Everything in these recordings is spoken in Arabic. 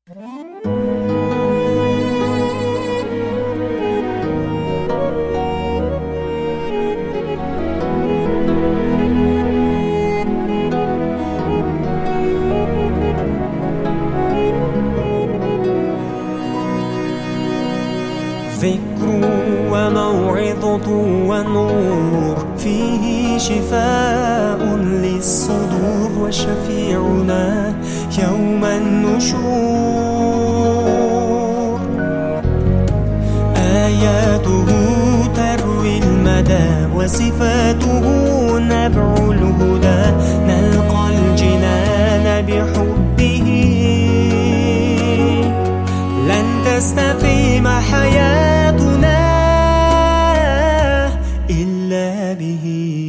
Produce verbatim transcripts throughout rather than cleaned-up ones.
ذكر وموعظة ونور، فيه شفاء للصدور، وشفيعنا يوم النشور. آياته تروي المدى، وصفاته نبع الهدى، نلقى الجنان بحبه. لن تستقيم حياتنا إلا به.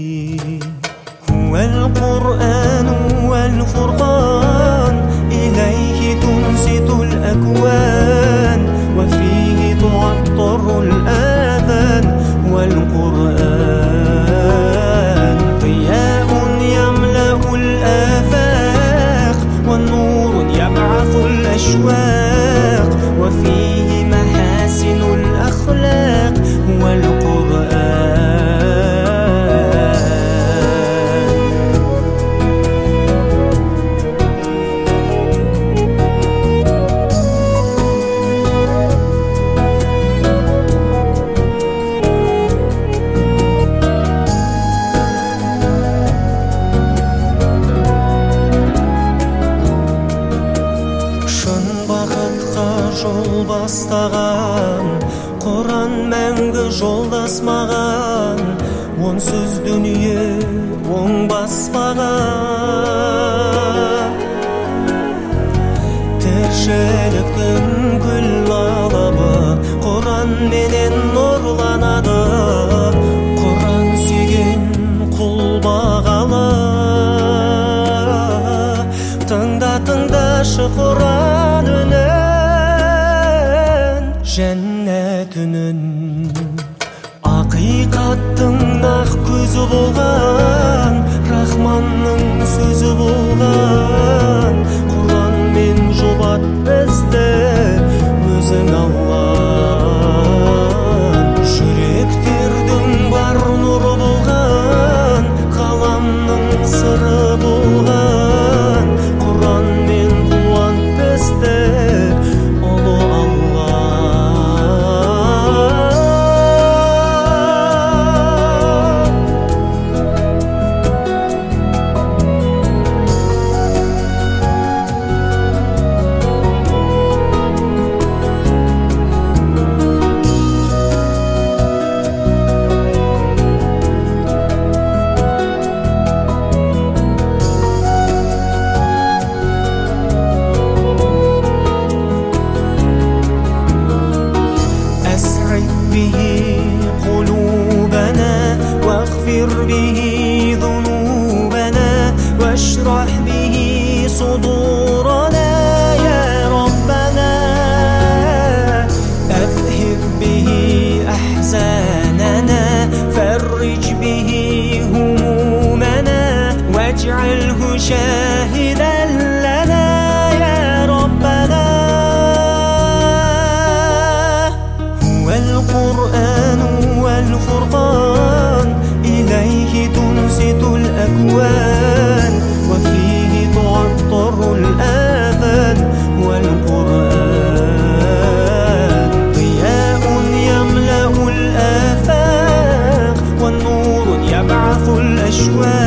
هو القرآن والفرقان، إليه تنصت الأكوان، وفيه تعطر الآذان. والقرآن ضياء يملأ الآفاق، والنور يبعث الأشواق، وفيه محاسن الأخلاق. هو القرآن. Жол бастаған Құран мәңгі жолдас маған, онсыз дүние оңбаспаған. Тіршіліктің күл алабы Құран менен нұрланады, Құран сүйген құл бағалы. Тыңда, тыңдашы Құран үнін, жәннәт үнін. Ақиқаттың ақ көзі болған, Рахманның сөзі болған. Құранмен жұбат бізді өзің Алла. Жүректердің бар нұры болған, ғаламның сыры болған. Құранмен қуант бізді ұлы Алла. به قلوبنا، واغفر به ذنوبنا، واشرح به صدورنا يا ربنا. أذهب به أحزاننا، فرج به همومنا، واجعله شاهدا لنا يا ربنا. القرآن والفرقان، إليه تنصت الأكوان، وفيه تعطر الآذان. والقرآن ضياء يملأ الآفاق، والنور يبعث الأشواق.